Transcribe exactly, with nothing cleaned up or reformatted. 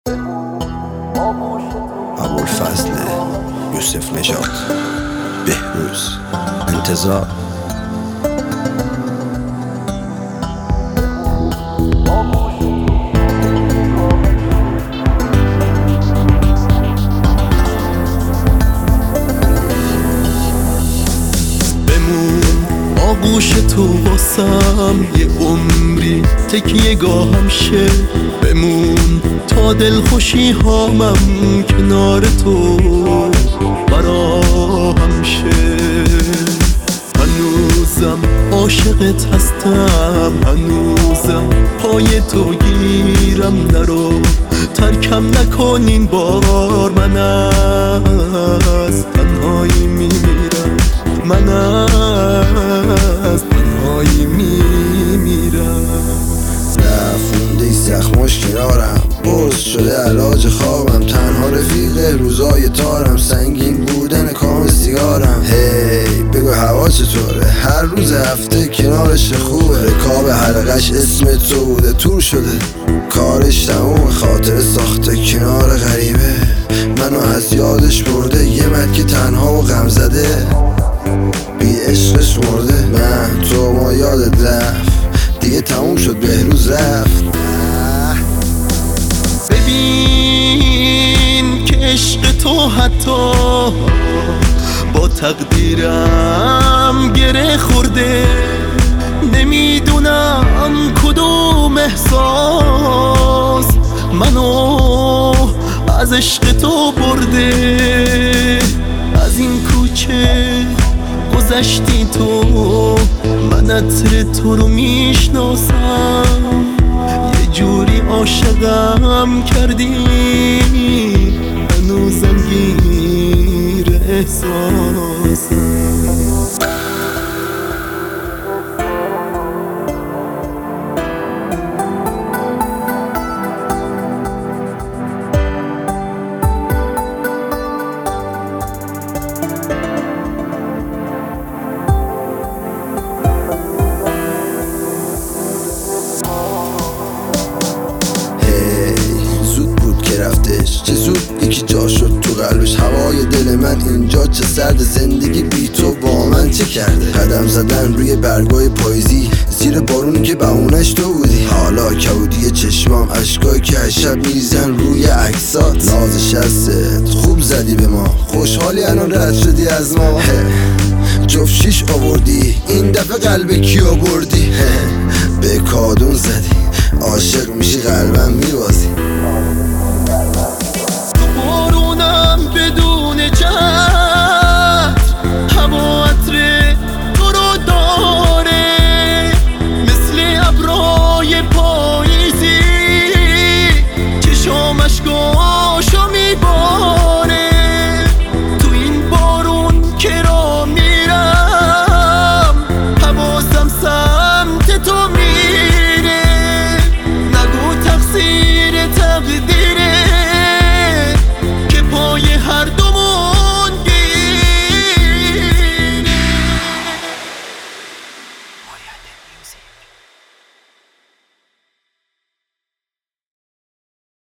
ابوالفضل، یوسف نژاد، بهروز، انتظار. آغوش تو واسم یه عمری تکیه گاهم شه، بمون تا دلخوشی هامم کنار تو براهم شه. هنوزم عاشقت هستم، هنوزم پای تو گیرم، نرو ترکم نکن این بار. من از تنهایی میمیرم، من از تنهایی میمیرم. رفونده زخماش کنارم، برس شده علاج خوابم، تنها رفیق روزای تارم، سنگین بودن کام سیگارم. هی بگو هوا چطوره، هر روز هفته کنارش خوبه، رکاب حلقش اسم تو بوده، تور شده کارش تموم، خاطر ساخته کنار غریبه، منو از یادش برده، یه مد که تنها و غم زده، بی عشقش مرده. من تو ما یادت رفت دیگه، تموم شد بهروز رفت. ببین که عشق تو حتی با تقدیرم گره خورده، نمیدونم کدوم احساس منو از عشق تو برده. از این کوچه گذشتی تو، من عطر تو رو میشناسم، یه جوری عاشقم کردی هنوزم گیر احساسم. چه زود یکی جا شد تو قلبش، هوای دل من اینجا چه سرد، زندگی بی تو با من چه کرده. قدم زدن روی برگای پاییزی، زیر بارونی که بهونش تو بودی، حالا کبودی چشمام، اشکایی که از شب میریزن روی عکسات. نازش هستت خوب زدی به ما، خوشحالی الان رد شدی از ما، جفت شیش آوردی این دفعه قلب کیا بردی، به کادون زدی عاشق میشی قلبم میبازی.